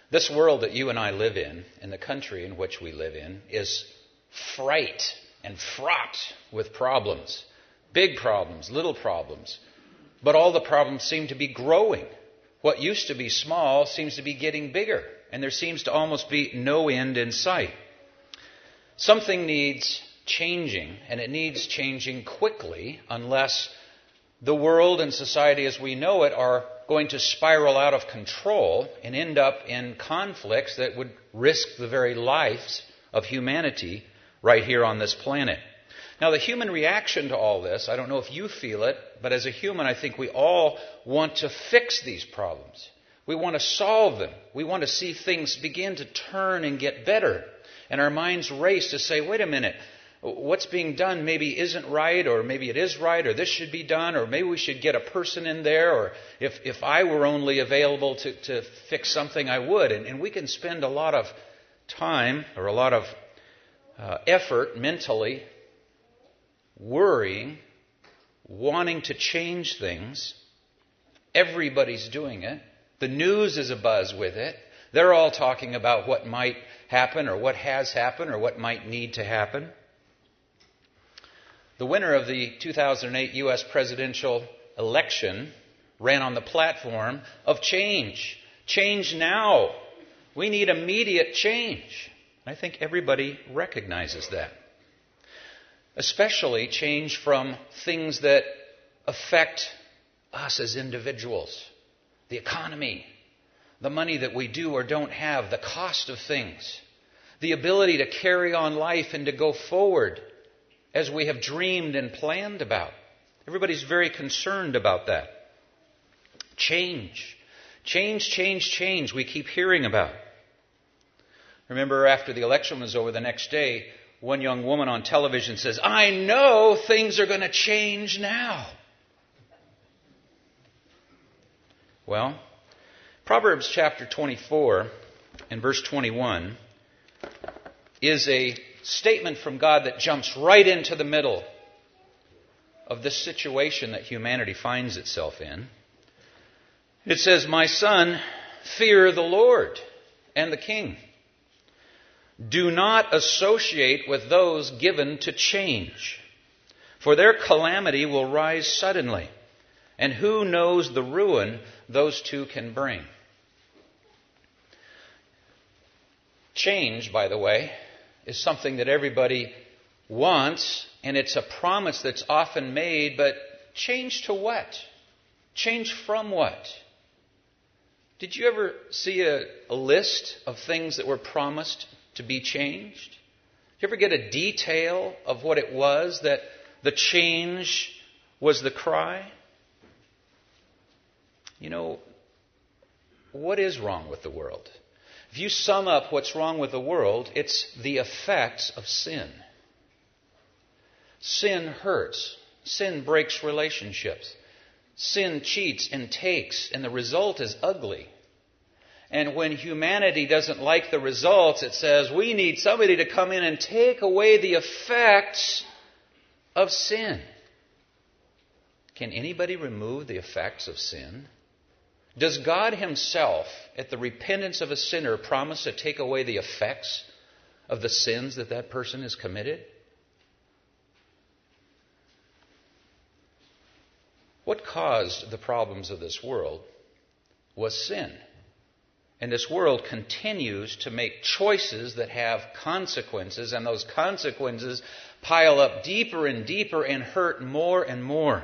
This world that you and I live in the country in which we live in, is fraught and fraught with problems. Big problems, little problems. But all the problems seem to be growing. What used to be small seems to be getting bigger. And there seems to almost be no end in sight. Something needs changing, and it needs changing quickly, unless the world and society as we know it are going to spiral out of control and end up in conflicts that would risk the very lives of humanity right here on this planet. Now, the human reaction to all this, I don't know if you feel it, but as a human, I think we all want to fix these problems. We want to solve them. We want to see things begin to turn and get better. And our minds race to say, wait a minute, what's being done maybe isn't right, or maybe it is right, or this should be done, or maybe we should get a person in there, or if I were only available to fix something, I would. And we can spend a lot of time or a lot of effort mentally worrying, wanting to change things. Everybody's doing it. The news is abuzz with it. They're all talking about what might happen or what has happened or what might need to happen. The winner of the 2008 U.S. presidential election ran on the platform of change. Change now. We need immediate change. I think everybody recognizes that. Especially change from things that affect us as individuals. The economy, the money that we do or don't have, the cost of things, the ability to carry on life and to go forward as we have dreamed and planned about. Everybody's very concerned about that. Change. Change, we keep hearing about. Remember, after the election was over, the next day, one young woman on television says, I know things are going to change now. Well, Proverbs chapter 24 and verse 21 is a statement from God that jumps right into the middle of this situation that humanity finds itself in. It says, My son, fear the Lord and the king. Do not associate with those given to change, for their calamity will rise suddenly, and who knows the ruin those two can bring. Change, by the way, is something that everybody wants, and it's a promise that's often made, but change to what? Change from what? Did you ever see a list of things that were promised to be changed? Did you ever get a detail of what it was that the change was the cry? You know, what is wrong with the world? If you sum up what's wrong with the world, it's the effects of sin. Sin hurts. Sin breaks relationships. Sin cheats and takes, and the result is ugly. And when humanity doesn't like the results, it says, we need somebody to come in and take away the effects of sin. Can anybody remove the effects of sin? Does God Himself, at the repentance of a sinner, promise to take away the effects of the sins that person has committed? What caused the problems of this world was sin. And this world continues to make choices that have consequences, and those consequences pile up deeper and deeper and hurt more and more.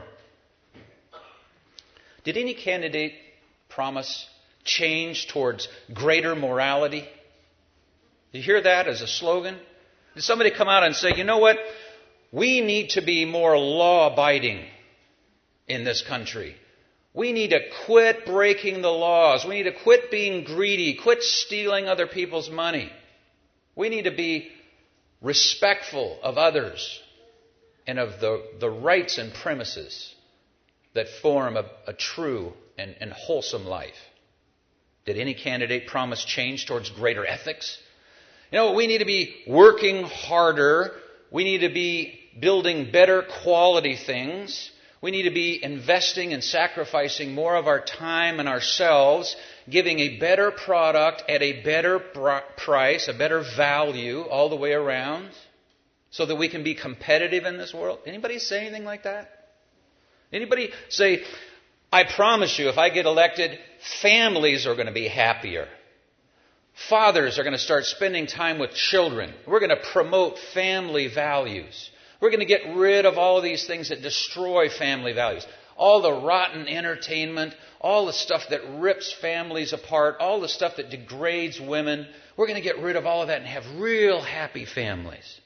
Did any candidate promise change towards greater morality? Did you hear that as a slogan? Did somebody come out and say, you know what? We need to be more law-abiding in this country. We need to quit breaking the laws. We need to quit being greedy, quit stealing other people's money. We need to be respectful of others and of the rights and premises that form a true and wholesome life. Did any candidate promise change towards greater ethics? You know, we need to be working harder. We need to be building better quality things. We need to be investing and sacrificing more of our time and ourselves, giving a better product at a better price, a better value all the way around, so that we can be competitive in this world. Anybody say anything like that? Anybody say, I promise you, if I get elected, families are going to be happier. Fathers are going to start spending time with children. We're going to promote family values. We're going to get rid of all of these things that destroy family values. All the rotten entertainment, all the stuff that rips families apart, all the stuff that degrades women. We're going to get rid of all of that and have real happy families.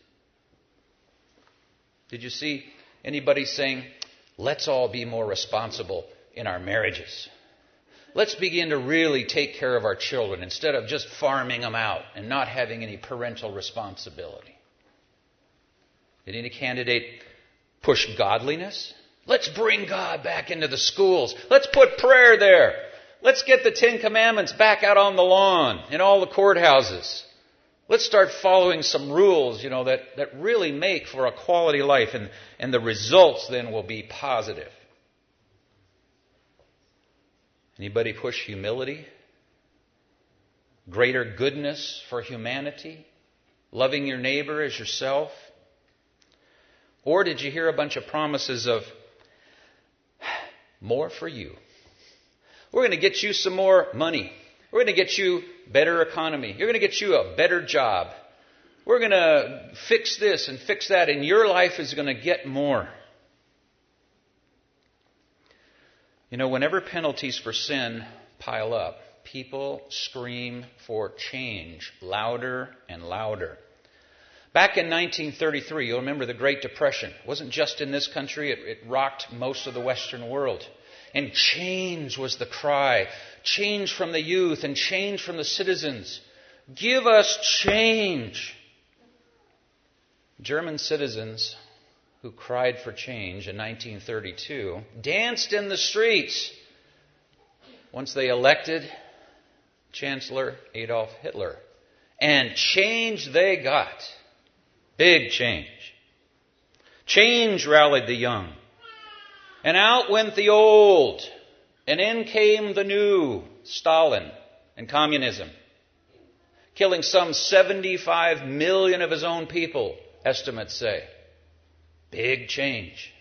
Did you see anybody saying, let's all be more responsible in our marriages? Let's begin to really take care of our children instead of just farming them out and not having any parental responsibility. Did any candidate push godliness? Let's bring God back into the schools. Let's put prayer there. Let's get the Ten Commandments back out on the lawn in all the courthouses. Let's start following some rules, that really make for a quality life, and the results then will be positive. Anybody push humility? Greater goodness for humanity? Loving your neighbor as yourself? Or did you hear a bunch of promises of more for you? We're going to get you some more money. We're going to get you better economy. You're going to get you a better job. We're going to fix this and fix that, and your life is going to get more. Whenever penalties for sin pile up, people scream for change louder and louder. Back in 1933, you'll remember the Great Depression. It wasn't just in this country, it rocked most of the Western world. And change was the cry. Change from the youth and change from the citizens. Give us change. German citizens who cried for change in 1932 danced in the streets once they elected Chancellor Adolf Hitler. And change they got. Big change. Change rallied the young. And out went the old. And in came the new, Stalin and communism. Killing some 75 million of his own people, estimates say. Big change.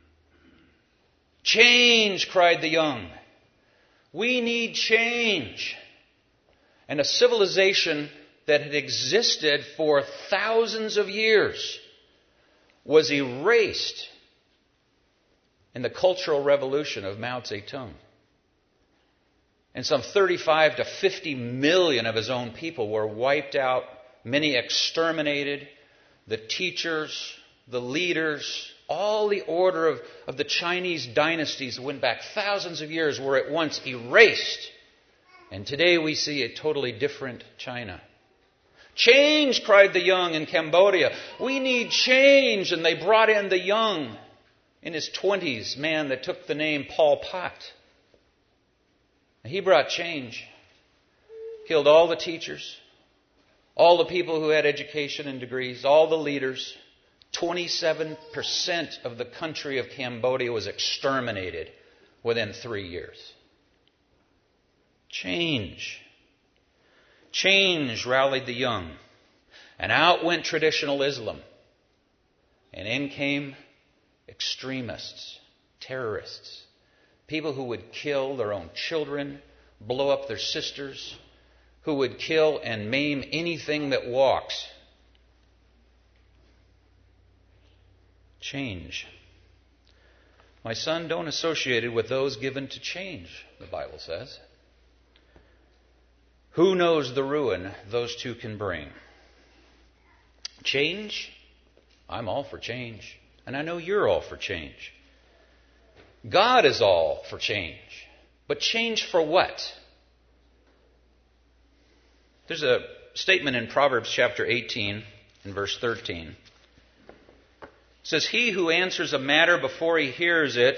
Change, cried the young. We need change. And a civilization that had existed for thousands of years was erased in the Cultural Revolution of Mao Zedong. And some 35 to 50 million of his own people were wiped out, many exterminated. The teachers, the leaders, all the order of the Chinese dynasties that went back thousands of years were at once erased. And today we see a totally different China. Change, cried the young in Cambodia. We need change. And they brought in the young, in his 20s, man that took the name Pol Pot. He brought change. Killed all the teachers, all the people who had education and degrees, all the leaders. 27% of the country of Cambodia was exterminated within 3 years. Change. Change rallied the young. And out went traditional Islam. And in came extremists, terrorists, people who would kill their own children, blow up their sisters, who would kill and maim anything that walks. Change. My son, don't associate it with those given to change, the Bible says. Who knows the ruin those two can bring? Change? I'm all for change. And I know you're all for change. God is all for change. But change for what? There's a statement in Proverbs chapter 18 and verse 13. It says, he who answers a matter before he hears it,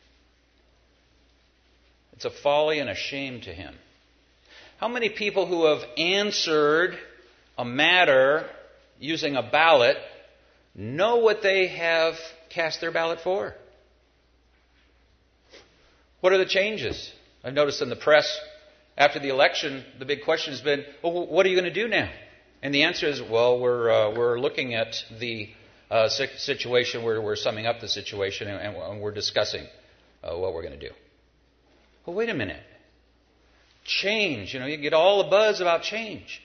it's a folly and a shame to him. How many people who have answered a matter using a ballot know what they have cast their ballot for? What are the changes? I've noticed in the press after the election, the big question has been, well, what are you going to do now? And the answer is, well, we're looking at the situation where we're summing up the situation and we're discussing what we're going to do. Well, wait a minute. Change. You get all the buzz about change.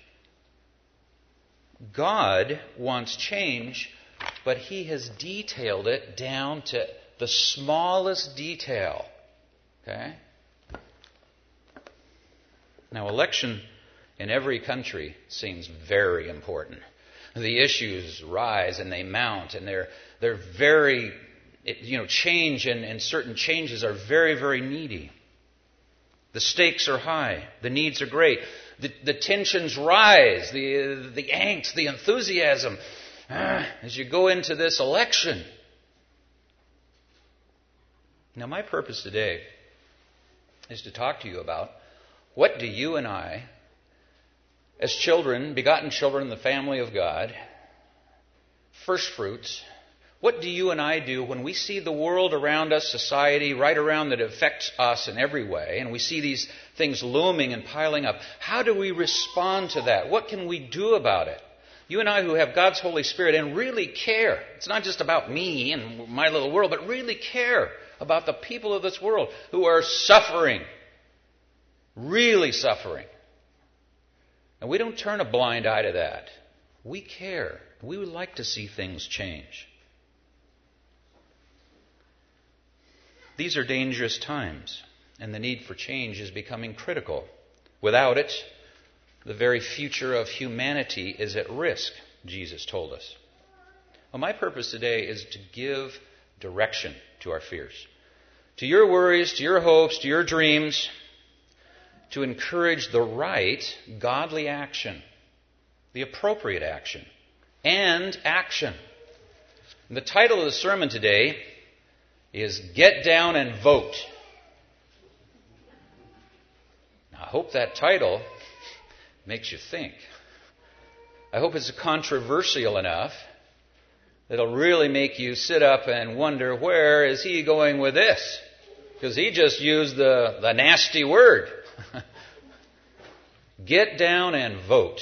God wants change, but He has detailed it down to the smallest detail. Okay? Now, election in every country seems very important. The issues rise and they mount, and they're very, change and certain changes are very, very needy. The stakes are high. The needs are great. The tensions rise. The angst, the enthusiasm as you go into this election. Now, my purpose today is to talk to you about what do you and I, as children, begotten children in the family of God, first fruits, what do you and I do when we see the world around us, society right around that affects us in every way, and we see these things looming and piling up? How do we respond to that? What can we do about it? You and I who have God's Holy Spirit and really care. It's not just about me and my little world, but really care about the people of this world who are suffering. Really suffering. And we don't turn a blind eye to that. We care. We would like to see things change. These are dangerous times, and the need for change is becoming critical. Without it, the very future of humanity is at risk, Jesus told us. Well, my purpose today is to give direction to our fears, to your worries, to your hopes, to your dreams, to encourage the right, godly action, the appropriate action, and action. And the title of the sermon today is Get Down and Vote. Now, I hope that title makes you think. I hope it's controversial enough that it'll really make you sit up and wonder, where is he going with this? Because he just used the nasty word. Get down and vote.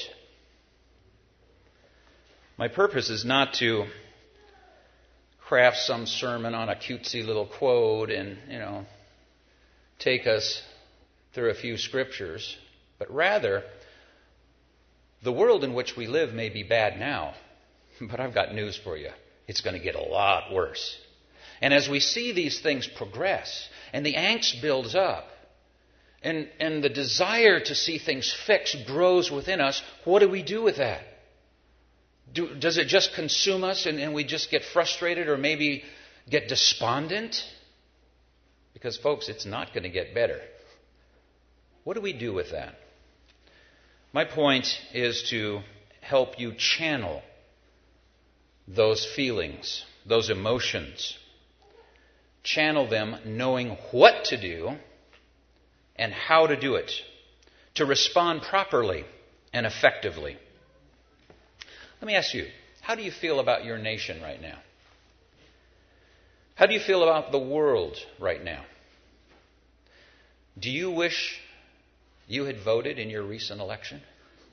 My purpose is not to craft some sermon on a cutesy little quote and, take us through a few scriptures, but rather, the world in which we live may be bad now, but I've got news for you. It's going to get a lot worse. And as we see these things progress, and the angst builds up, and the desire to see things fixed grows within us, what do we do with that? Does it just consume us and we just get frustrated or maybe get despondent? Because, folks, it's not going to get better. What do we do with that? My point is to help you channel those feelings, those emotions. Channel them knowing what to do and how to do it, to respond properly and effectively. Let me ask you, how do you feel about your nation right now? How do you feel about the world right now? Do you wish you had voted in your recent election?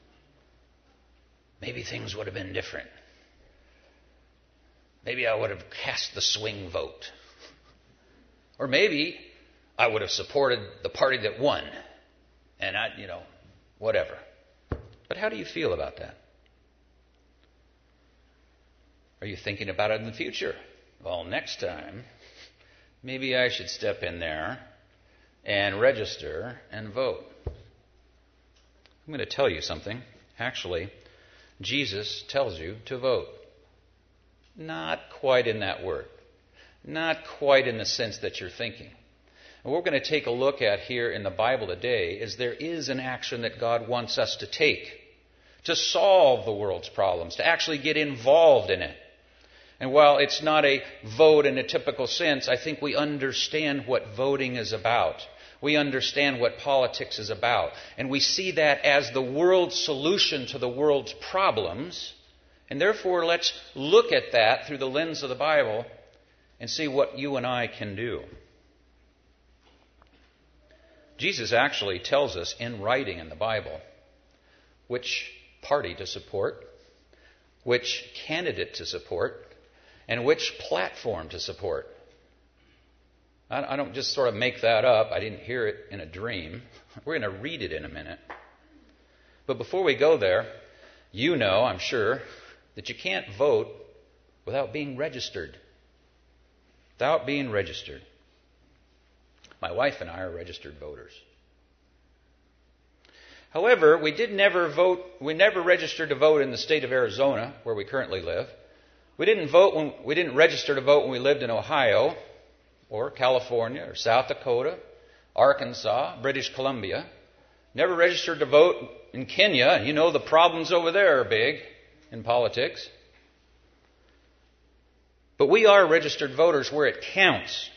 Maybe things would have been different. Maybe I would have cast the swing vote. Or maybe I would have supported the party that won. And whatever. But how do you feel about that? Are you thinking about it in the future? Well, next time, maybe I should step in there and register and vote. I'm going to tell you something. Actually, Jesus tells you to vote. Not quite in that word. Not quite in the sense that you're thinking. And what we're going to take a look at here in the Bible today is there is an action that God wants us to take to solve the world's problems, to actually get involved in it. And while it's not a vote in a typical sense, I think we understand what voting is about. We understand what politics is about. And we see that as the world's solution to the world's problems. And therefore, let's look at that through the lens of the Bible and see what you and I can do. Jesus actually tells us in writing in the Bible which party to support, which candidate to support, and which platform to support. I don't just sort of make that up. I didn't hear it in a dream. We're going to read it in a minute. But before we go there, you know, I'm sure, that you can't vote without being registered. Without being registered. My wife and I are registered voters. However, we never registered to vote in the state of Arizona, where we currently live. We didn't register to vote when we lived in Ohio, or California, or South Dakota, Arkansas, British Columbia. Never registered to vote in Kenya. You know the problems over there are big in politics. But we are registered voters where it counts.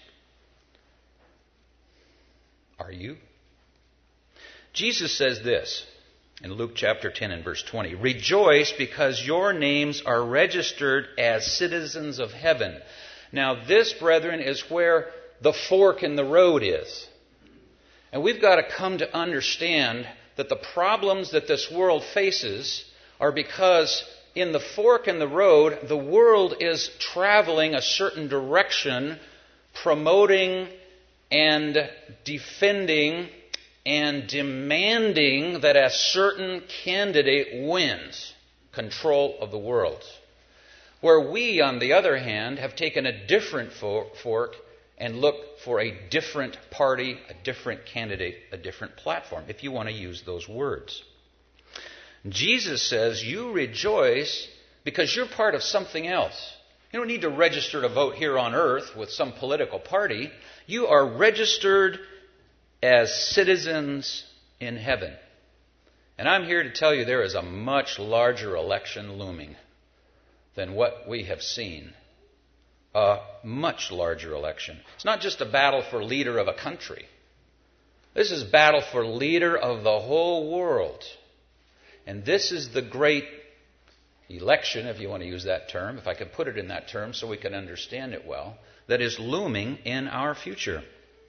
Are you? Jesus says this in Luke chapter 10 and verse 20. Rejoice because your names are registered as citizens of heaven. Now this, brethren, is where the fork in the road is. And we've got to come to understand that the problems that this world faces are because in the fork in the road, the world is traveling a certain direction, promoting and defending and demanding that a certain candidate wins control of the world. Where we, on the other hand, have taken a different fork and look for a different party, a different candidate, a different platform, if you want to use those words. Jesus says you rejoice because you're part of something else. You don't need to register to vote here on earth with some political party. You are registered as citizens in heaven. And I'm here to tell you there is a much larger election looming than what we have seen. A much larger election. It's not just a battle for leader of a country. This is battle for leader of the whole world. And this is the great election, if you want to use that term, if I could put it in that term so we can understand it well, that is looming in our future.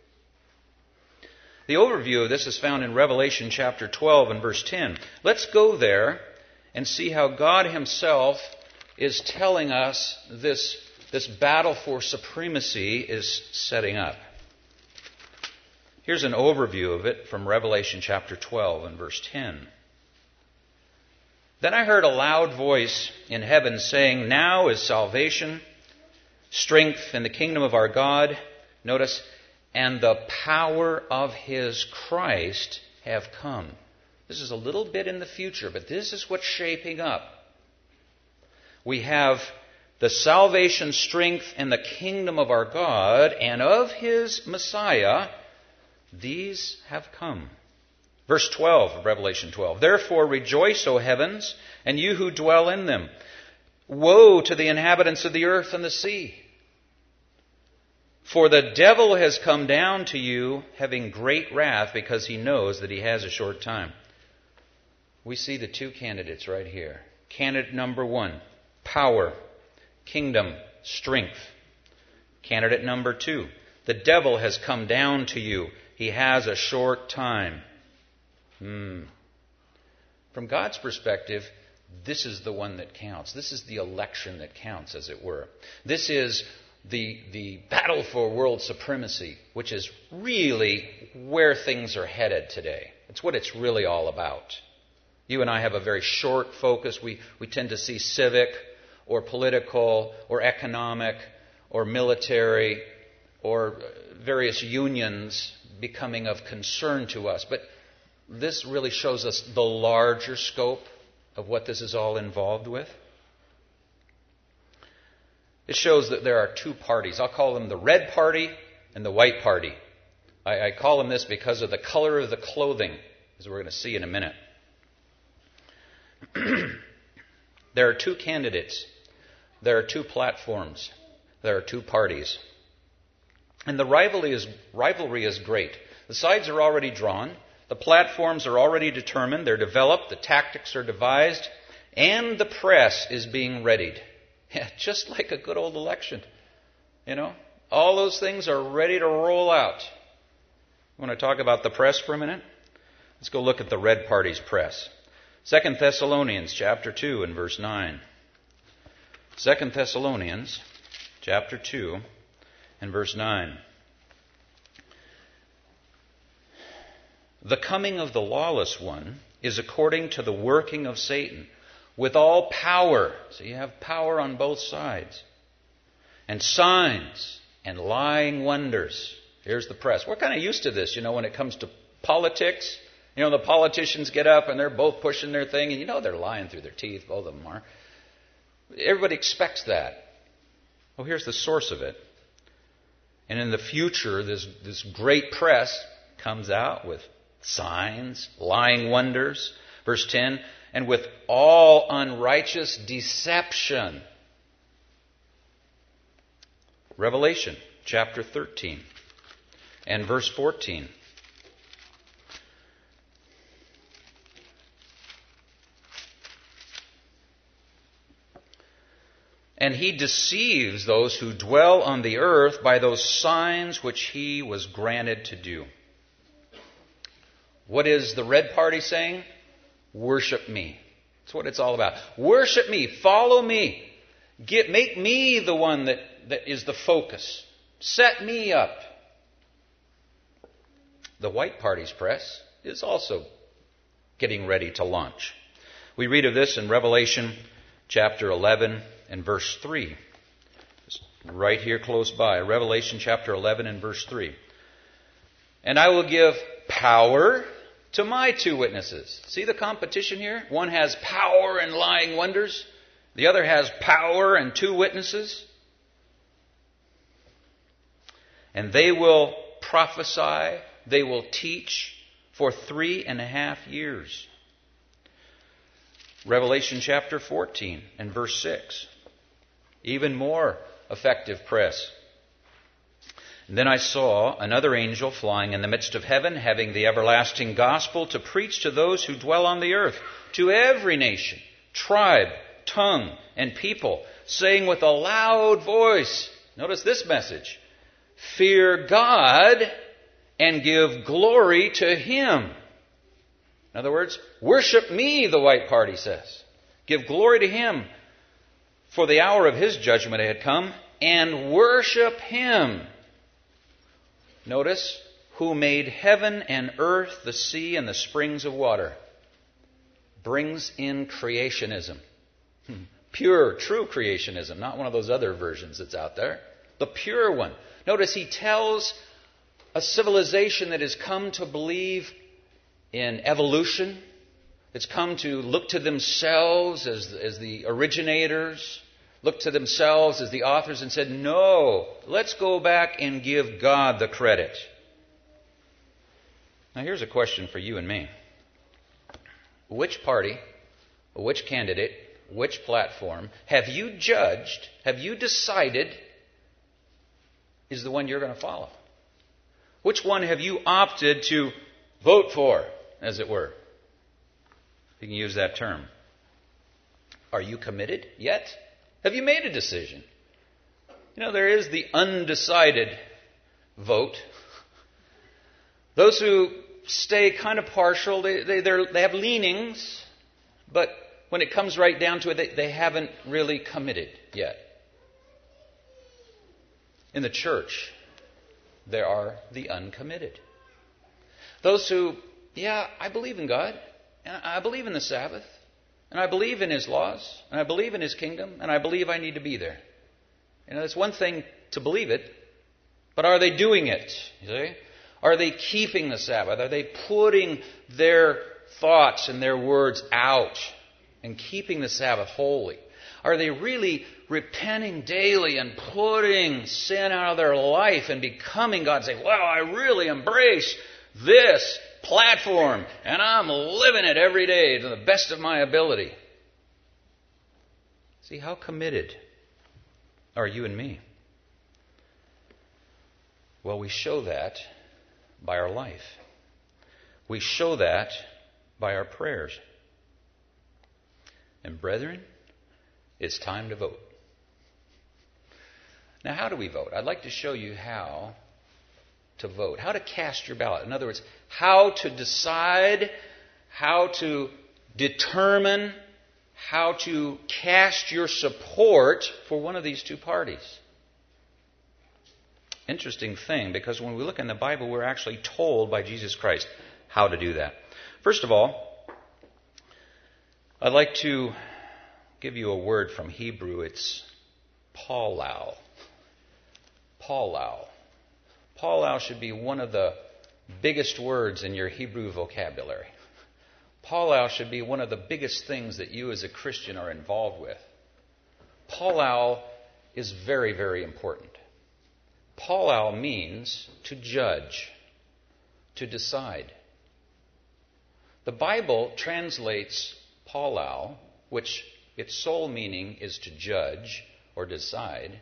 The overview of this is found in Revelation chapter 12 and verse 10. Let's go there and see how God Himself is telling us this battle for supremacy is setting up. Here's an overview of it from Revelation chapter 12 and verse 10. Then I heard a loud voice in heaven saying, now is salvation, strength, and the kingdom of our God. Notice, and the power of His Christ have come. This is a little bit in the future, but this is what's shaping up. We have the salvation, strength, and the kingdom of our God and of His Messiah. These have come. Verse 12 of Revelation 12. Therefore rejoice, O heavens, and you who dwell in them. Woe to the inhabitants of the earth and the sea. For the devil has come down to you, having great wrath, because he knows that he has a short time. We see the two candidates right here. Candidate number one, power, kingdom, strength. Candidate number two, the devil has come down to you. He has a short time. From God's perspective, this is the one that counts. This is the election that counts, as it were. This is the battle for world supremacy, which is really where things are headed today. It's what it's really all about. You and I have a very short focus. We tend to see civic or political or economic or military or various unions becoming of concern to us. But this really shows us the larger scope of what this is all involved with. It shows that there are two parties. I'll call them the red party and the white party. I call them this because of the color of the clothing, as we're going to see in a minute. There are two candidates. There are two platforms. There are two parties. And the rivalry is great. The sides are already drawn. The platforms are already determined. They're developed. The tactics are devised. And the press is being readied. Yeah, just like a good old election. You know, all those things are ready to roll out. Want to talk about the press for a minute? Let's go look at the red party's press. 2 Thessalonians chapter 2 and verse 9. 2 Thessalonians chapter 2 and verse 9. The coming of the lawless one is according to the working of Satan, with all power. So you have power on both sides. And signs and lying wonders. Here's the press. We're kind of used to this, when it comes to politics. The politicians get up and they're both pushing their thing, and they're lying through their teeth, both of them are. Everybody expects that. Well, here's the source of it. And in the future, this great press comes out with signs, lying wonders. Verse 10, and with all unrighteous deception. Revelation chapter 13 and verse 14. And he deceives those who dwell on the earth by those signs which he was granted to do. What is the red party saying? Worship me. That's what it's all about. Worship me. Follow me. Make me the one that is the focus. Set me up. The white party's press is also getting ready to launch. We read of this in Revelation chapter 11 and verse 3. Just right here close by. Revelation chapter 11 and verse 3. And I will give power to my two witnesses. See the competition here? One has power and lying wonders. The other has power and two witnesses. And they will prophesy, they will teach for 3.5 years. Revelation chapter 14 and verse 6. Even more effective press. And then I saw another angel flying in the midst of heaven, having the everlasting gospel to preach to those who dwell on the earth, to every nation, tribe, tongue, and people, saying with a loud voice, notice this message, fear God and give glory to Him. In other words, worship me, the white party says. Give glory to Him, for the hour of His judgment had come, and worship Him. Notice, who made heaven and earth, the sea, and the springs of water. Brings in creationism. Pure, true creationism, not one of those other versions that's out there. The pure one. Notice he tells a civilization that has come to believe in evolution, that's come to look to themselves as the originators, look to themselves as the authors and said, no, let's go back and give God the credit. Now here's a question for you and me. Which party, which candidate, which platform have you judged, have you decided is the one you're going to follow? Which one have you opted to vote for, as it were? If you can use that term. Are you committed yet? Have you made a decision? There is the undecided vote. Those who stay kind of partial, they have leanings, but when it comes right down to it, they haven't really committed yet. In the church, there are the uncommitted. Those who, I believe in God, and I believe in the Sabbath, and I believe in His laws, and I believe in His kingdom, and I believe I need to be there. It's one thing to believe it, but are they doing it? You see? Are they keeping the Sabbath? Are they putting their thoughts and their words out and keeping the Sabbath holy? Are they really repenting daily and putting sin out of their life and becoming God, saying, wow, I really embrace this platform and I'm living it every day to the best of my ability? See, how committed are you and me? Well, we show that by our life. We show that by our prayers. And brethren, it's time to vote. Now, how do we vote? I'd like to show you how to vote, how to cast your ballot. In other words, how to decide, how to determine, how to cast your support for one of these two parties. Interesting thing, because when we look in the Bible, we're actually told by Jesus Christ how to do that. First of all, I'd like to give you a word from Hebrew. It's paulau. Paulau. Paulau should be one of the biggest words in your Hebrew vocabulary. Paulau should be one of the biggest things that you as a Christian are involved with. Paulau is very, very important. Paulau means to judge, to decide. The Bible translates paulau, which its sole meaning is to judge or decide.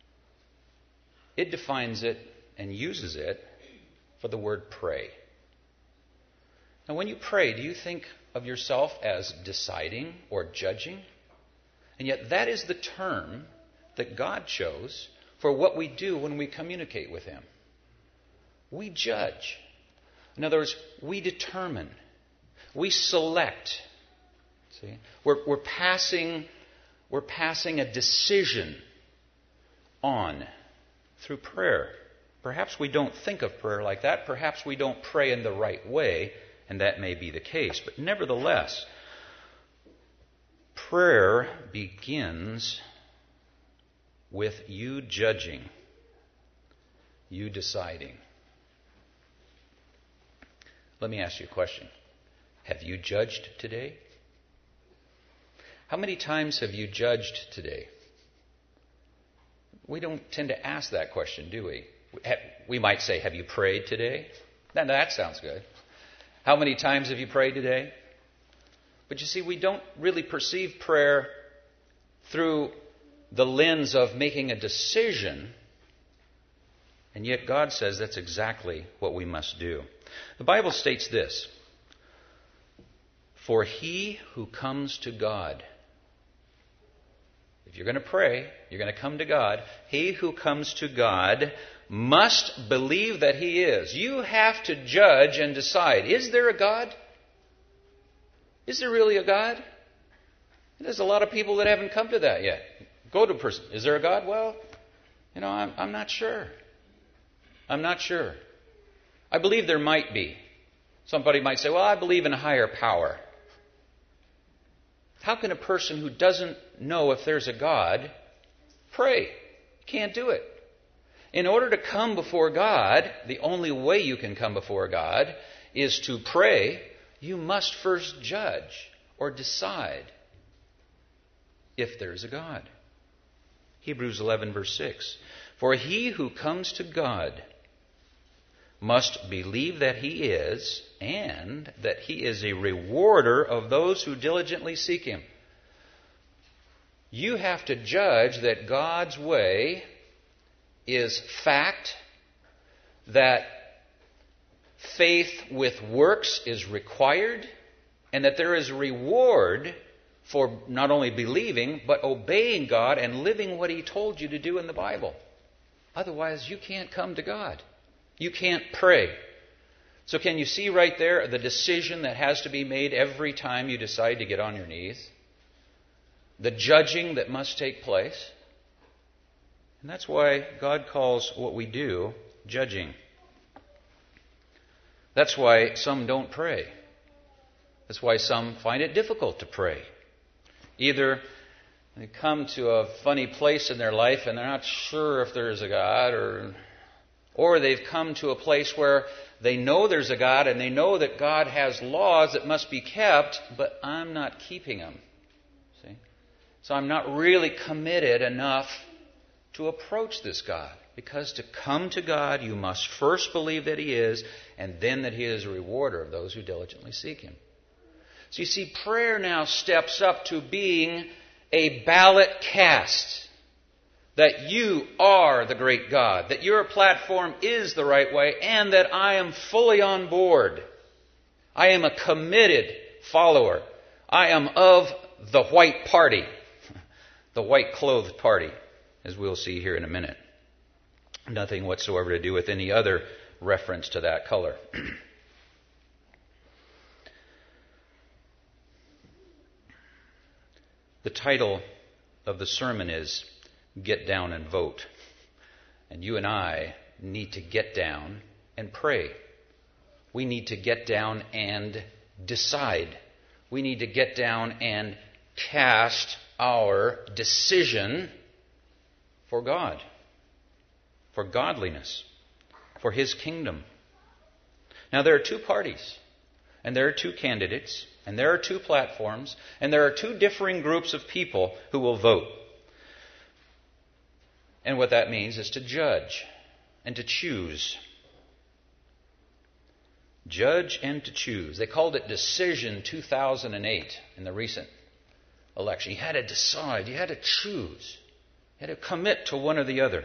It defines it and uses it for the word pray. Now, when you pray, do you think of yourself as deciding or judging? And yet that is the term that God chose for what we do when we communicate with Him. We judge. In other words, we determine. We select. See? We're passing a decision on through prayer. Perhaps we don't think of prayer like that. Perhaps we don't pray in the right way, and that may be the case. But nevertheless, prayer begins with you judging, you deciding. Let me ask you a question. Have you judged today? How many times have you judged today? We don't tend to ask that question, do we? We might say, have you prayed today? Now, that sounds good. How many times have you prayed today? But you see, we don't really perceive prayer through the lens of making a decision, and yet God says that's exactly what we must do. The Bible states this: for he who comes to God, if you're going to pray, you're going to come to God, he who comes to God must believe that He is. You have to judge and decide, is there a God? Is there really a God? There's a lot of people that haven't come to that yet. Go to a person, is there a God? Well, I'm not sure. I'm not sure. I believe there might be. Somebody might say, well, I believe in a higher power. How can a person who doesn't know if there's a God pray? Can't do it. In order to come before God, the only way you can come before God is to pray. You must first judge or decide if there's a God. Hebrews 11, verse 6. For he who comes to God must believe that He is, and that He is a rewarder of those who diligently seek Him. You have to judge that God's way is fact, that faith with works is required, and that there is a reward for not only believing, but obeying God and living what He told you to do in the Bible. Otherwise, you can't come to God. You can't pray. So can you see right there the decision that has to be made every time you decide to get on your knees? The judging that must take place. And that's why God calls what we do judging. That's why some don't pray. That's why some find it difficult to pray. Either they come to a funny place in their life and they're not sure if there's a God, or they've come to a place where they know there's a God and they know that God has laws that must be kept, but I'm not keeping them. See? So I'm not really committed enough to approach this God. Because to come to God, you must first believe that He is, and then that He is a rewarder of those who diligently seek Him. So you see, prayer now steps up to being a ballot cast. That you are the great God, that your platform is the right way, and that I am fully on board. I am a committed follower. I am of the white party, the white clothed party, as we'll see here in a minute. Nothing whatsoever to do with any other reference to that color. The title of the sermon is Get Down and Vote. And you and I need to get down and pray. We need to get down and decide. We need to get down and cast our decision for God, for godliness, for His kingdom. Now, there are two parties, and there are two candidates, and there are two platforms, and there are two differing groups of people who will vote. And what that means is to judge and to choose. Judge and to choose. They called it Decision 2008 in the recent election. You had to decide. You had to choose. You had to commit to one or the other.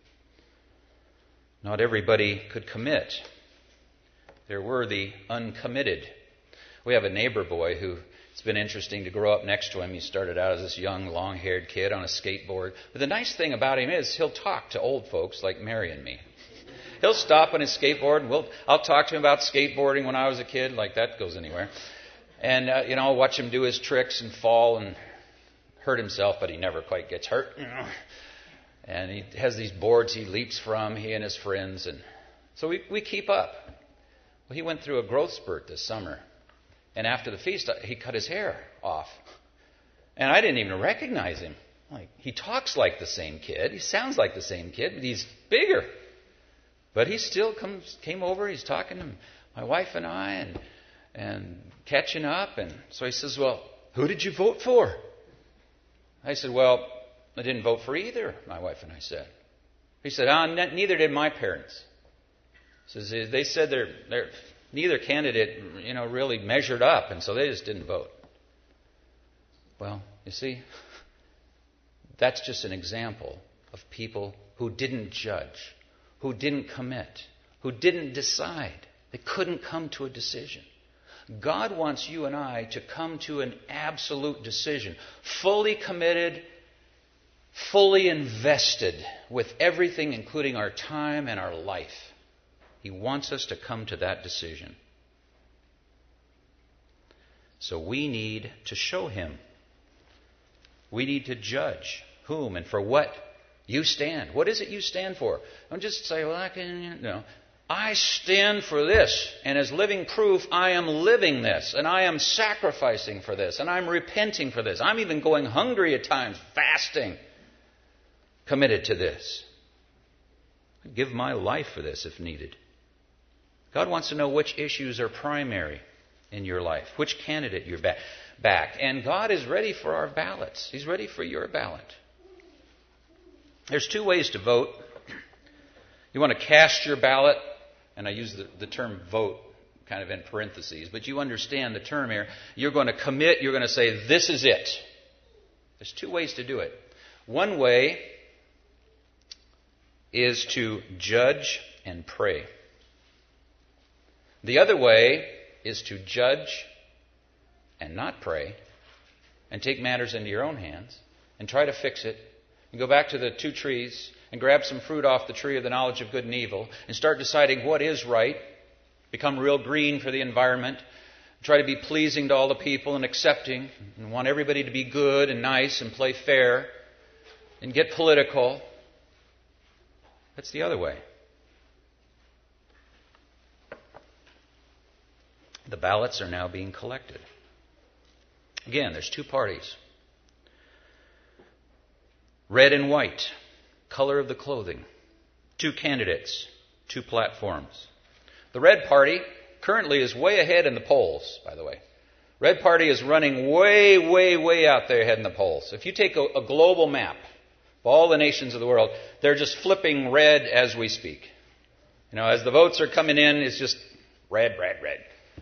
Not everybody could commit. There were the uncommitted. We have a neighbor boy who it's been interesting to grow up next to him. He started out as this young, long-haired kid on a skateboard. But the nice thing about him is he'll talk to old folks like Mary and me. He'll stop on his skateboard, and I'll talk to him about skateboarding when I was a kid, like that goes anywhere. And, I'll watch him do his tricks and fall and hurt himself, but he never quite gets hurt. And he has these boards he leaps from, he and his friends. And so we keep up. Well, he went through a growth spurt this summer. And after the feast, he cut his hair off. And I didn't even recognize him. Like, he talks like the same kid. He sounds like the same kid, but he's bigger. But he still came over. He's talking to my wife and I and catching up. And so he says, well, who did you vote for? I said, well, I didn't vote for either, my wife and I said. He said, neither did my parents. He says, they said they're neither candidate, really measured up, and so they just didn't vote. Well, you see, that's just an example of people who didn't judge, who didn't commit, who didn't decide. They couldn't come to a decision. God wants you and I to come to an absolute decision, fully committed, fully invested with everything, including our time and our life. He wants us to come to that decision. So we need to show Him. We need to judge whom and for what you stand. What is it you stand for? Don't just say, well, I stand for this, and as living proof, I am living this, and I am sacrificing for this, and I'm repenting for this. I'm even going hungry at times, fasting, committed to this. I'd give my life for this if needed. God wants to know which issues are primary in your life, which candidate you're back. And God is ready for our ballots. He's ready for your ballot. There's two ways to vote. You want to cast your ballot, and I use the term vote kind of in parentheses, but you understand the term here. You're going to commit. You're going to say, this is it. There's two ways to do it. One way is to judge and pray. The other way is to judge and not pray and take matters into your own hands and try to fix it and go back to the two trees and grab some fruit off the tree of the knowledge of good and evil and start deciding what is right, become real green for the environment, try to be pleasing to all the people and accepting and want everybody to be good and nice and play fair and get political. That's the other way. The ballots are now being collected. Again, there's two parties. Red and white, color of the clothing. Two candidates, two platforms. The red party currently is way ahead in the polls, by the way. Red party is running way, way, way out there ahead in the polls. If you take a global map of all the nations of the world, they're just flipping red as we speak. As the votes are coming in, it's just red, red, red.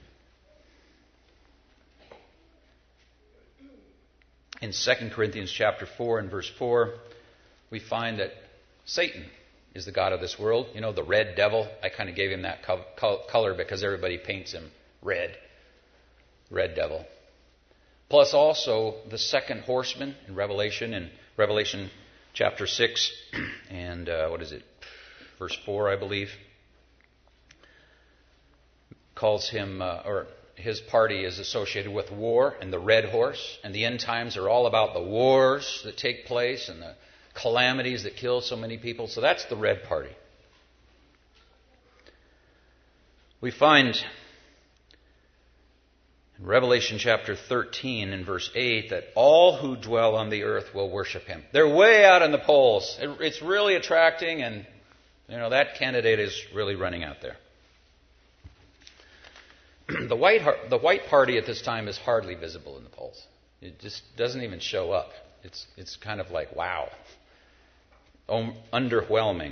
In 2 Corinthians chapter 4 and verse 4, we find that Satan is the god of this world. The red devil. I kind of gave him that color because everybody paints him red. Red devil. Plus also the second horseman in Revelation chapter 6 and verse 4, I believe. calls him, or his party is associated with war and the red horse. And the end times are all about the wars that take place and the calamities that kill so many people. So that's the red party. We find in Revelation chapter 13 and verse 8 that all who dwell on the earth will worship him. They're way out in the polls. It's really attracting, and that candidate is really running out there. The white party at this time is hardly visible in the polls. It just doesn't even show up. It's kind of like, wow, underwhelming.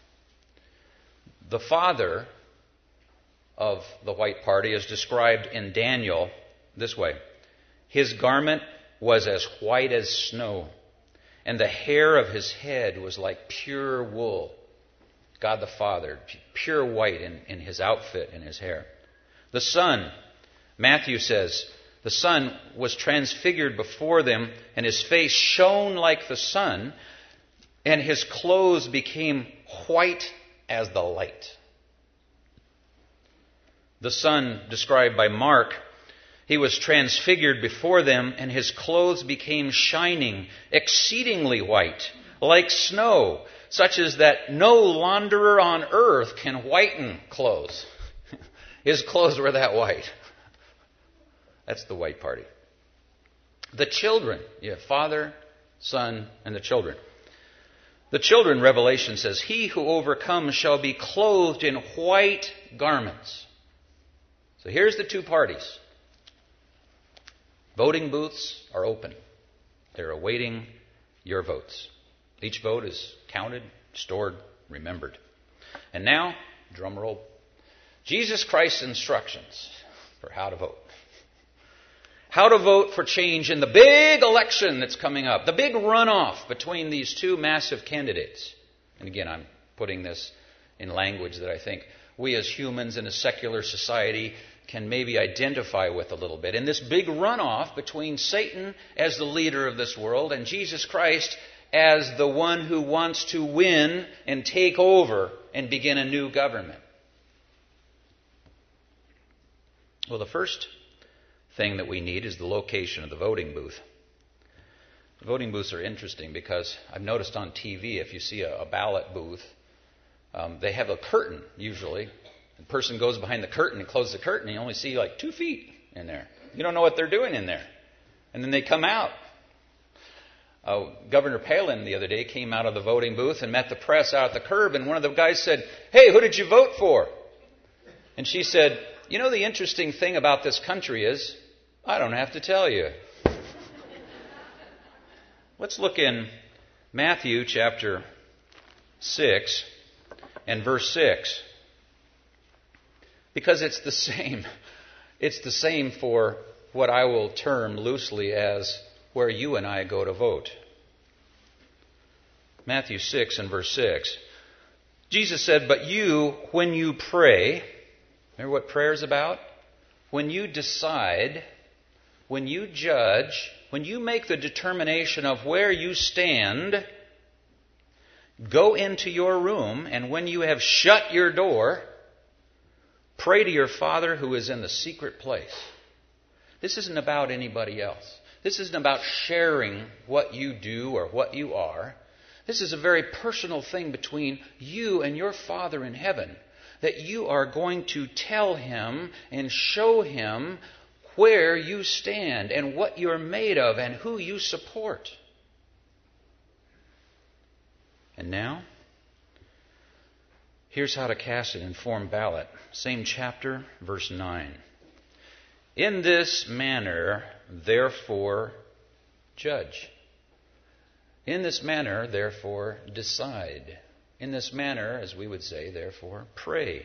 The father of the white party is described in Daniel this way. His garment was as white as snow, and the hair of his head was like pure wool. God the Father, pure white in his outfit and his hair. The Son, Matthew says, the Son was transfigured before them, and his face shone like the sun, and his clothes became white as the light. The Son, described by Mark, he was transfigured before them, and his clothes became shining, exceedingly white, like snow, such as that no launderer on earth can whiten clothes. His clothes were that white. That's the white party. The children, you have Father, Son, and the children. The children, Revelation says, he who overcomes shall be clothed in white garments. So here's the two parties. Voting booths are open. They're awaiting your votes. Each vote is counted, stored, remembered. And now, drum roll, Jesus Christ's instructions for how to vote. How to vote for change in the big election that's coming up, the big runoff between these two massive candidates. And again, I'm putting this in language that I think we as humans in a secular society can maybe identify with a little bit. In this big runoff between Satan as the leader of this world and Jesus Christ as the one who wants to win and take over and begin a new government. Well, the first thing that we need is the location of the voting booth. The voting booths are interesting because I've noticed on TV, if you see a ballot booth, they have a curtain usually. The person goes behind the curtain and closes the curtain, and you only see like 2 feet in there. You don't know what they're doing in there. And then they come out. Governor Palin the other day came out of the voting booth and met the press out at the curb, and one of the guys said, "Hey, who did you vote for?" And she said, the interesting thing about this country is, I don't have to tell you. Let's look in Matthew chapter 6 and verse 6. Because it's the same. It's the same for what I will term loosely as where you and I go to vote. Matthew 6 and verse 6. Jesus said, "But you, when you pray," remember what prayer is about? When you decide, when you judge, when you make the determination of where you stand, go into your room, and when you have shut your door, pray to your Father who is in the secret place. This isn't about anybody else. This isn't about sharing what you do or what you are. This is a very personal thing between you and your Father in heaven, that you are going to tell Him and show Him where you stand and what you're made of and who you support. And now, here's how to cast an informed ballot. Same chapter, verse 9. In this manner, therefore, judge. In this manner, therefore, decide. In this manner, as we would say, therefore, pray.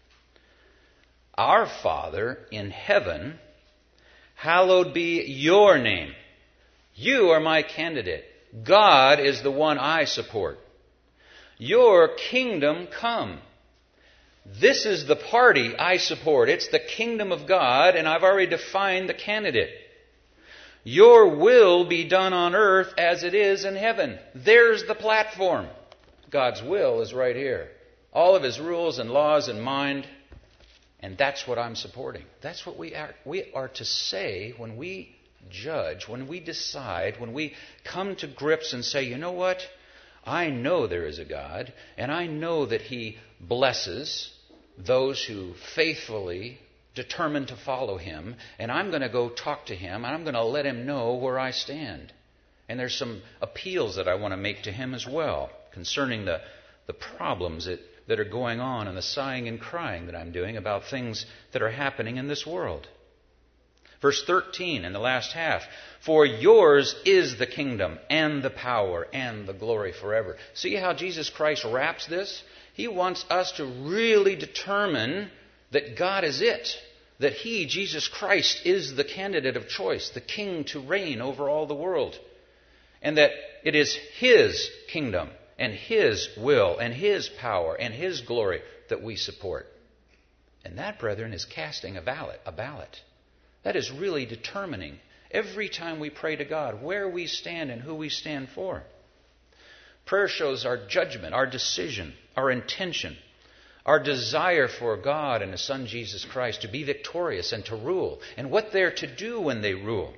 Our Father in heaven, hallowed be your name. You are my candidate. God is the one I support. Your kingdom come. This is the party I support. It's the kingdom of God, and I've already defined the candidate. Your will be done on earth as it is in heaven. There's the platform. God's will is right here. All of His rules and laws in mind, And that's what I'm supporting. That's what we are to say when we judge, when we decide, when we come to grips and say, you know what? I know there is a God, and I know that He blesses those who faithfully determine to follow Him, and I'm going to go talk to Him, and I'm going to let Him know where I stand. And there's some appeals that I want to make to Him as well concerning the problems that are going on and the sighing and crying that I'm doing about things that are happening in this world. Verse 13 in the last half, for yours is the kingdom and the power and the glory forever. See how Jesus Christ wraps this? He wants us to really determine that God is it. That He, Jesus Christ, is the candidate of choice, the king to reign over all the world. And that it is His kingdom and His will and His power and His glory that we support. And that, brethren, is casting a ballot. That is really determining every time we pray to God where we stand and who we stand for. Prayer shows our judgment, our decision, our intention, our desire for God and His Son Jesus Christ to be victorious and to rule, and what they're to do when they rule.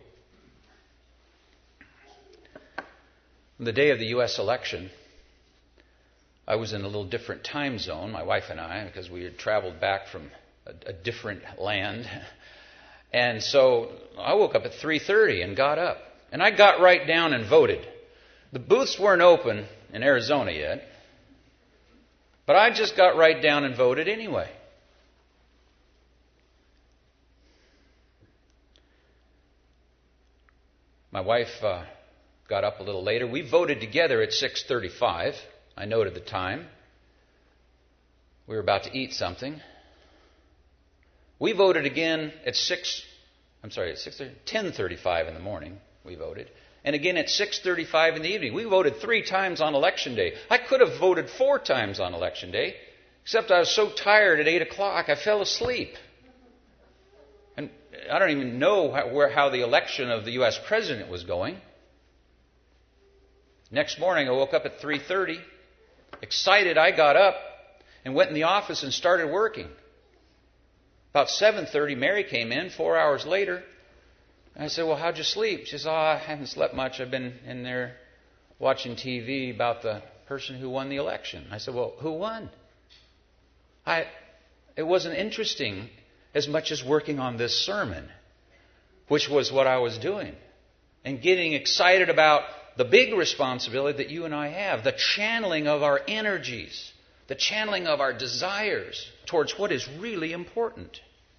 On the day of the U.S. election, I was in a little different time zone, my wife and I, because we had traveled back from a different land. And so I woke up at 3:30 and got up. And I got right down and voted. The booths weren't open in Arizona yet. But I just got right down and voted anyway. My wife got up a little later. We voted together at 6:35. I noted the time. We were about to eat something. We voted again at 10:35 in the morning. We voted. And again at 6:35 in the evening. We voted 3 times on Election Day. I could have voted 4 times on Election Day, except I was so tired at 8 o'clock I fell asleep. And I don't even know how the election of the U.S. president was going. Next morning I woke up at 3:30. Excited, I got up and went in the office and started working. About 7:30, Mary came in, 4 hours later. I said, well, how'd you sleep? She said, I haven't slept much. I've been in there watching TV about the person who won the election. I said, well, who won? It wasn't interesting as much as working on this sermon, which was what I was doing, and getting excited about the big responsibility that you and I have, the channeling of our energies, the channeling of our desires towards what is really important.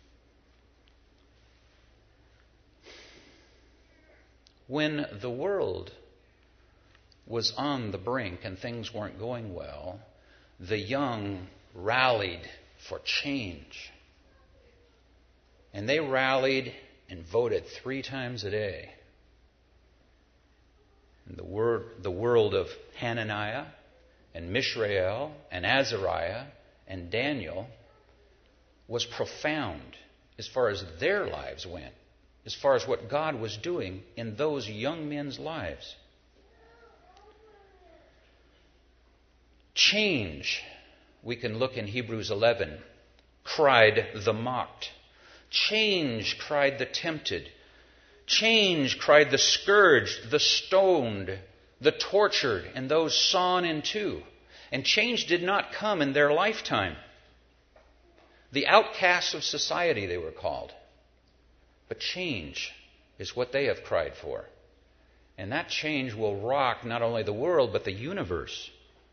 When the world was on the brink and things weren't going well, the young rallied for change. And they rallied and voted 3 times a day. And the world of Hananiah and Mishael and Azariah and Daniel was profound as far as their lives went, as far as what God was doing in those young men's lives. Change, we can look in Hebrews 11, cried the mocked. Change, cried the tempted. Change, cried the scourged, the stoned, the tortured, and those sawn in two. And change did not come in their lifetime. The outcasts of society, they were called. But change is what they have cried for. And that change will rock not only the world, but the universe.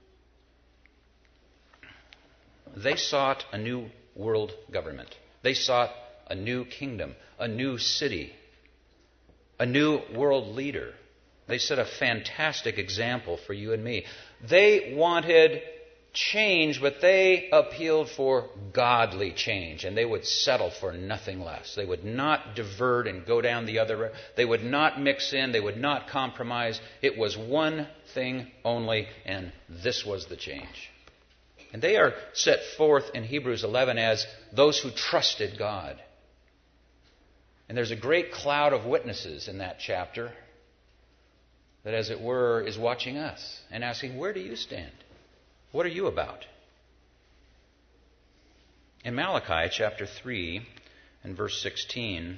They sought a new world government. They sought a new kingdom, a new city, a new world leader. They set a fantastic example for you and me. They wanted change, but they appealed for godly change, and they would settle for nothing less. They would not divert and go down the other road. They would not mix in. They would not compromise. It was one thing only, and this was the change. And they are set forth in Hebrews 11 as those who trusted God. And there's a great cloud of witnesses in that chapter that, as it were, is watching us and asking, where do you stand? What are you about? In Malachi chapter 3 and verse 16,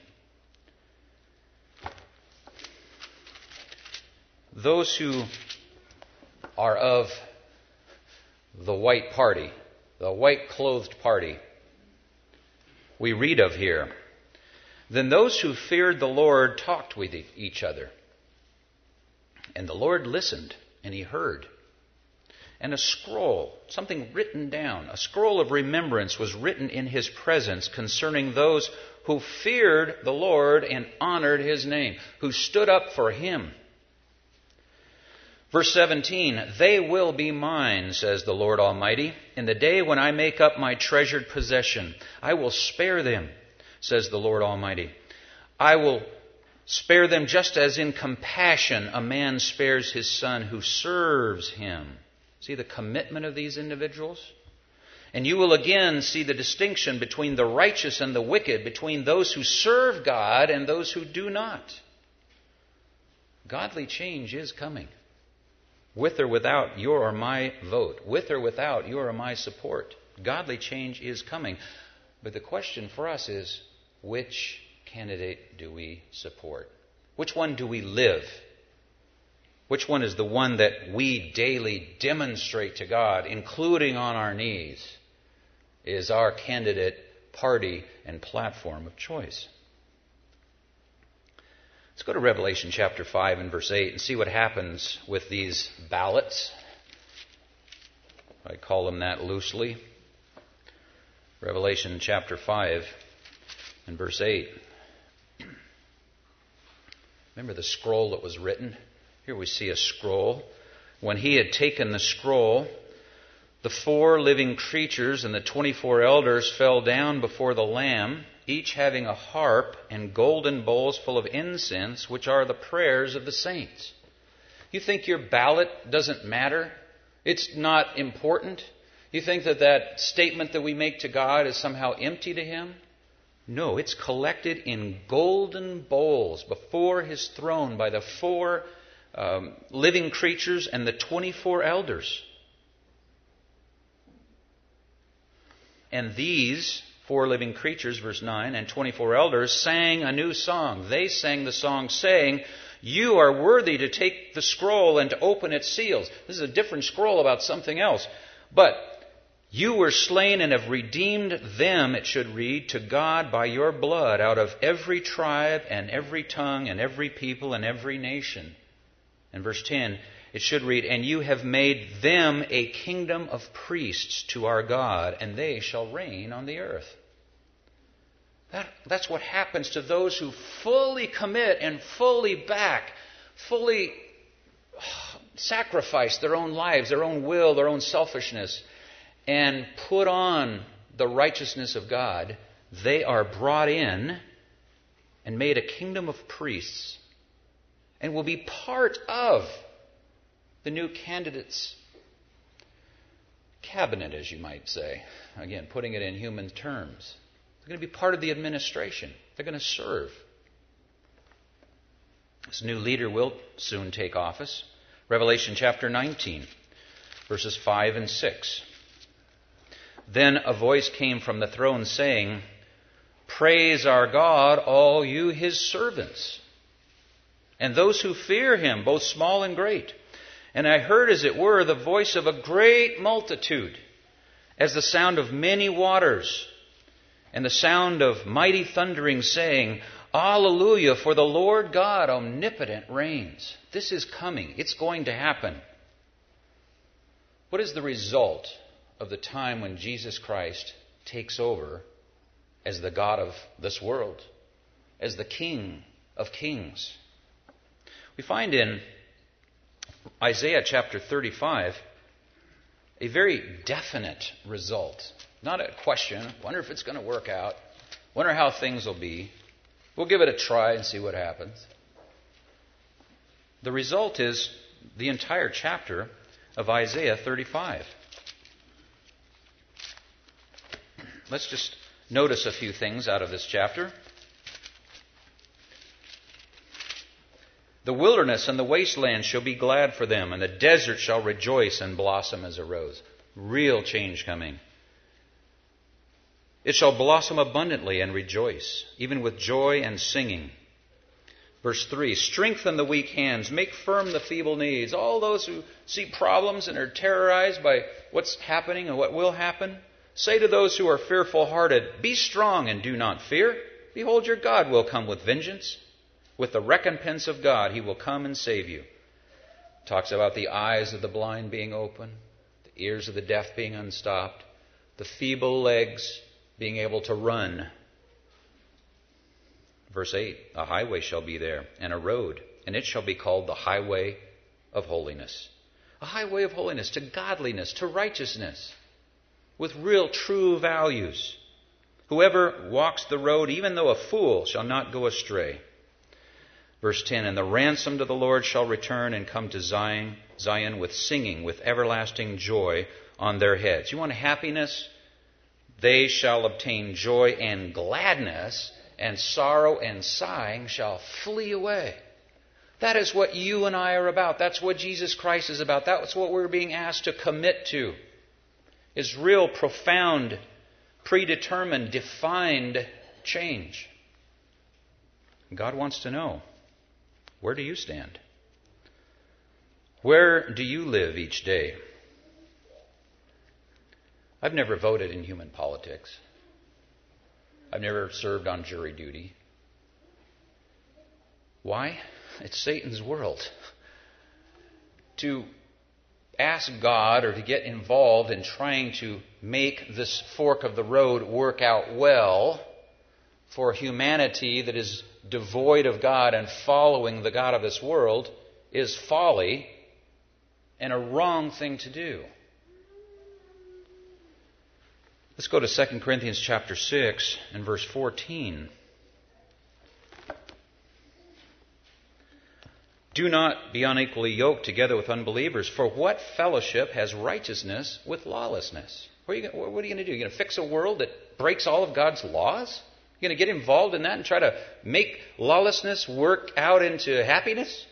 those who are of the white party, the white-clothed party, we read of here, then those who feared the Lord talked with each other. And the Lord listened, and he heard. And a scroll, something written down, a scroll of remembrance was written in his presence concerning those who feared the Lord and honored his name, who stood up for him. Verse 17, they will be mine, says the Lord Almighty, in the day when I make up my treasured possession. I will spare them, says the Lord Almighty. I will spare them just as in compassion a man spares his son who serves him. See the commitment of these individuals? And you will again see the distinction between the righteous and the wicked, between those who serve God and those who do not. Godly change is coming. With or without your or my vote, with or without your or my support, godly change is coming. But the question for us is, which candidate do we support? Which one do we live? Which one is the one that we daily demonstrate to God, including on our knees, is our candidate, party, and platform of choice? Let's go to Revelation chapter 5 and verse 8 and see what happens with these ballots. I call them that loosely. Revelation chapter 5 and verse 8. Remember the scroll that was written? Here we see a scroll. When he had taken the scroll, the 4 living creatures and the 24 elders fell down before the Lamb, each having a harp and golden bowls full of incense, which are the prayers of the saints. You think your ballot doesn't matter? It's not important? You think that statement that we make to God is somehow empty to him? No, it's collected in golden bowls before his throne by the 4 living creatures and the 24 elders. And these 4 living creatures, verse 9, and 24 elders sang a new song. They sang the song saying, you are worthy to take the scroll and to open its seals. This is a different scroll about something else. But you were slain and have redeemed them, it should read, to God by your blood out of every tribe and every tongue and every people and every nation. And verse 10, it should read, and you have made them a kingdom of priests to our God, and they shall reign on the earth. That's what happens to those who fully commit and fully back, fully sacrifice their own lives, their own will, their own selfishness, and put on the righteousness of God. They are brought in and made a kingdom of priests and will be part of the new candidate's cabinet, as you might say. Again, putting it in human terms. They're going to be part of the administration. They're going to serve. This new leader will soon take office. Revelation chapter 19, verses 5 and 6. Then a voice came from the throne saying, praise our God, all you his servants, and those who fear him, both small and great. And I heard, as it were, the voice of a great multitude, as the sound of many waters, and the sound of mighty thundering, saying, Alleluia, for the Lord God omnipotent reigns. This is coming. It's going to happen. What is the result of the time when Jesus Christ takes over as the God of this world, as the King of kings? We find in Isaiah chapter 35 a very definite result. Not a question, wonder if it's going to work out, wonder how things will be. We'll give it a try and see what happens. The result is the entire chapter of Isaiah 35. Let's just notice a few things out of this chapter. The wilderness and the wasteland shall be glad for them, and the desert shall rejoice and blossom as a rose. Real change coming. It shall blossom abundantly and rejoice, even with joy and singing. Verse 3, strengthen the weak hands, make firm the feeble knees. All those who see problems and are terrorized by what's happening and what will happen, say to those who are fearful-hearted, be strong and do not fear. Behold, your God will come with vengeance. With the recompense of God, He will come and save you. Talks about the eyes of the blind being open, the ears of the deaf being unstopped, the feeble legs being able to run. Verse 8, a highway shall be there, and a road, and it shall be called the highway of holiness. A highway of holiness to godliness, to righteousness, with real, true values. Whoever walks the road, even though a fool, shall not go astray. Verse 10, and the ransomed of the Lord shall return and come to Zion with singing, with everlasting joy on their heads. You want happiness? They shall obtain joy and gladness, and sorrow and sighing shall flee away. That is what you and I are about. That's what Jesus Christ is about. That's what we're being asked to commit to. Is real, profound, predetermined, defined change. God wants to know, where do you stand? Where do you live each day? I've never voted in human politics. I've never served on jury duty. Why? It's Satan's world. To ask God or to get involved in trying to make this fork of the road work out well for humanity that is devoid of God and following the God of this world is folly and a wrong thing to do. Let's go to 2 Corinthians chapter 6 and verse 14. Do not be unequally yoked together with unbelievers, for what fellowship has righteousness with lawlessness? What are you going to do? You're going to fix a world that breaks all of God's laws? You're going to get involved in that and try to make lawlessness work out into happiness?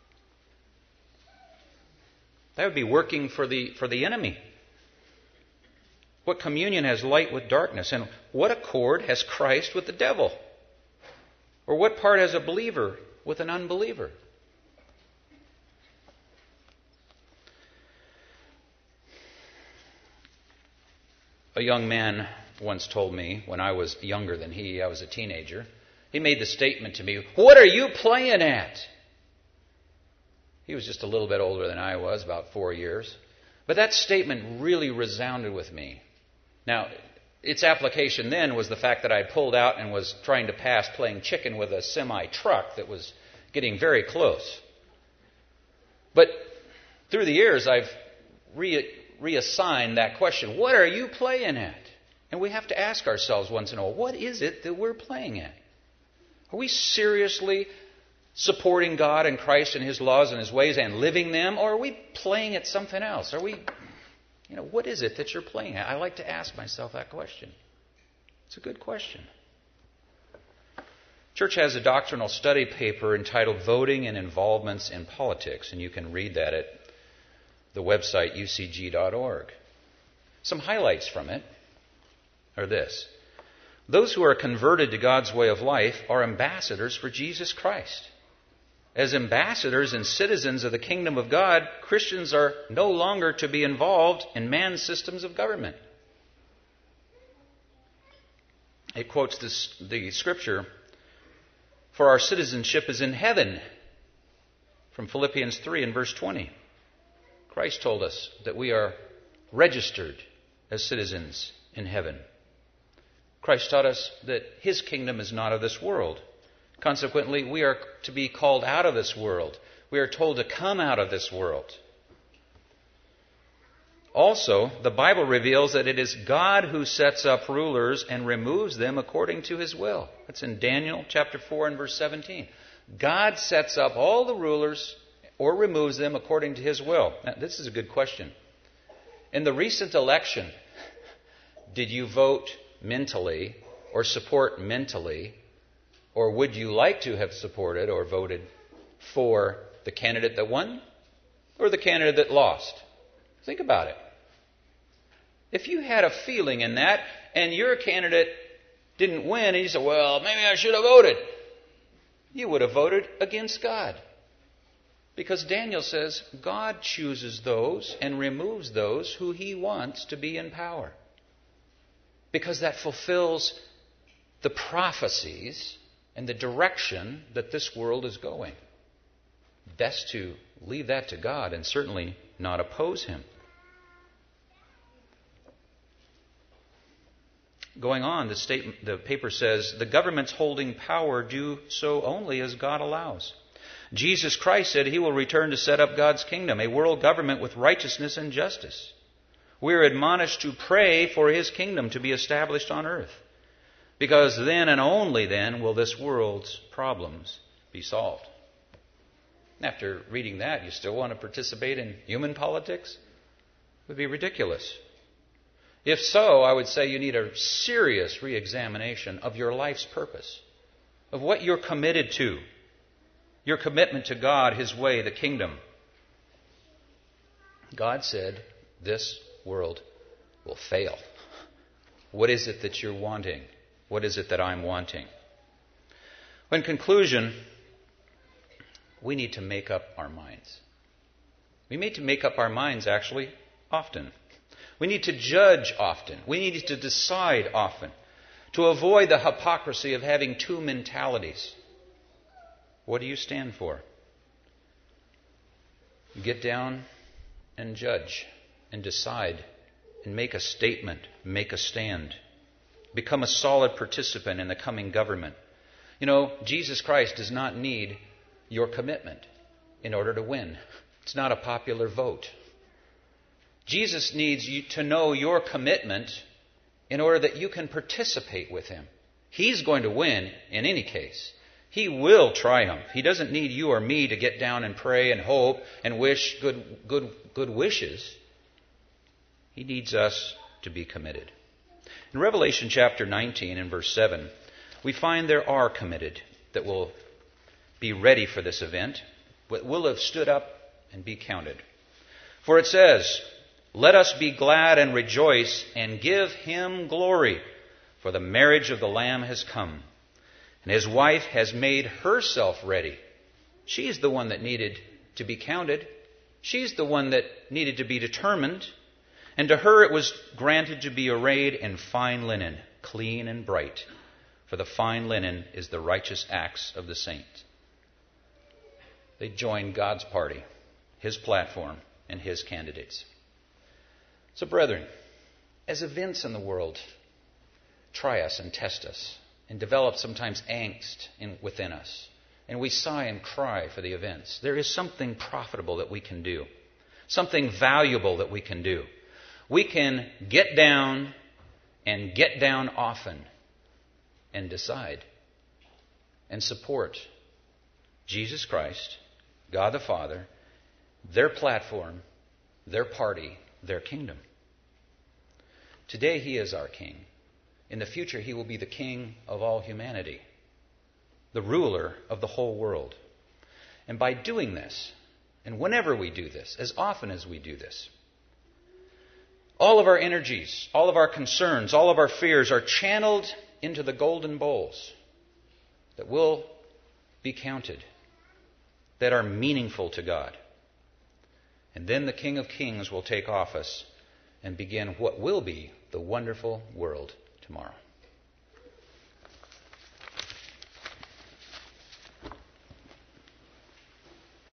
That would be working for the enemy. What communion has light with darkness? And what accord has Christ with the devil? Or what part has a believer with an unbeliever? A young man once told me, when I was younger than he, I was a teenager, he made the statement to me, "What are you playing at?" He was just a little bit older than I was, about 4 years. But that statement really resounded with me. Now, its application then was the fact that I pulled out and was trying to pass playing chicken with a semi-truck that was getting very close. But through the years, I've reassigned that question. What are you playing at? And we have to ask ourselves once in a while, what is it that we're playing at? Are we seriously supporting God and Christ and His laws and His ways and living them? Or are we playing at something else? Are we, what is it that you're playing at? I like to ask myself that question. It's a good question. Church has a doctrinal study paper entitled Voting and Involvements in Politics, and you can read that at the website ucg.org. Some highlights from it are this. Those who are converted to God's way of life are ambassadors for Jesus Christ. As ambassadors and citizens of the kingdom of God, Christians are no longer to be involved in man's systems of government. It quotes the scripture, "For our citizenship is in heaven," from Philippians 3 and verse 20. Christ told us that we are registered as citizens in heaven. Christ taught us that His kingdom is not of this world. Consequently, we are to be called out of this world. We are told to come out of this world. Also, the Bible reveals that it is God who sets up rulers and removes them according to His will. That's in Daniel chapter 4 and verse 17. God sets up all the rulers or removes them according to His will. Now, this is a good question. In the recent election, did you vote mentally or support mentally, or would you like to have supported or voted for the candidate that won or the candidate that lost? Think about it. If you had a feeling in that and your candidate didn't win and you said, well, maybe I should have voted, you would have voted against God. Because Daniel says God chooses those and removes those who He wants to be in power. Because that fulfills the prophecies and the direction that this world is going. Best to leave that to God and certainly not oppose Him. Going on, the paper says, the governments holding power do so only as God allows. Jesus Christ said He will return to set up God's kingdom, a world government with righteousness and justice. We are admonished to pray for His kingdom to be established on earth, because then and only then will this world's problems be solved. After reading that, you still want to participate in human politics? It would be ridiculous. If so, I would say you need a serious re-examination of your life's purpose, of what you're committed to, your commitment to God, His way, the kingdom. God said this world will fail. What is it that you're wanting? What is it that I'm wanting? In conclusion, we need to make up our minds. We need to make up our minds, actually, often. We need to judge often. We need to decide often to avoid the hypocrisy of having two mentalities. What do you stand for? Get down and judge and decide and make a statement, make a stand. Become a solid participant in the coming government. You know, Jesus Christ does not need your commitment in order to win. It's not a popular vote. Jesus needs you to know your commitment in order that you can participate with Him. He's going to win in any case. He will triumph. He doesn't need you or me to get down and pray and hope and wish good wishes. He needs us to be committed. In Revelation chapter 19 and verse 7, we find there are committed that will be ready for this event, but will have stood up and be counted. For it says, let us be glad and rejoice and give Him glory, for the marriage of the Lamb has come, and His wife has made herself ready. She's the one that needed to be counted. She's the one that needed to be determined. And to her it was granted to be arrayed in fine linen, clean and bright, for the fine linen is the righteous acts of the saints. They joined God's party, His platform, and His candidates. So, brethren, as events in the world try us and test us and develop sometimes angst within us, and we sigh and cry for the events, there is something profitable that we can do, something valuable that we can do. We can get down and get down often and decide and support Jesus Christ, God the Father, their platform, their party, their kingdom. Today He is our King. In the future He will be the King of all humanity, the ruler of the whole world. And by doing this, and whenever we do this, as often as we do this, all of our energies, all of our concerns, all of our fears are channeled into the golden bowls that will be counted, that are meaningful to God. And then the King of Kings will take office and begin what will be the wonderful world tomorrow.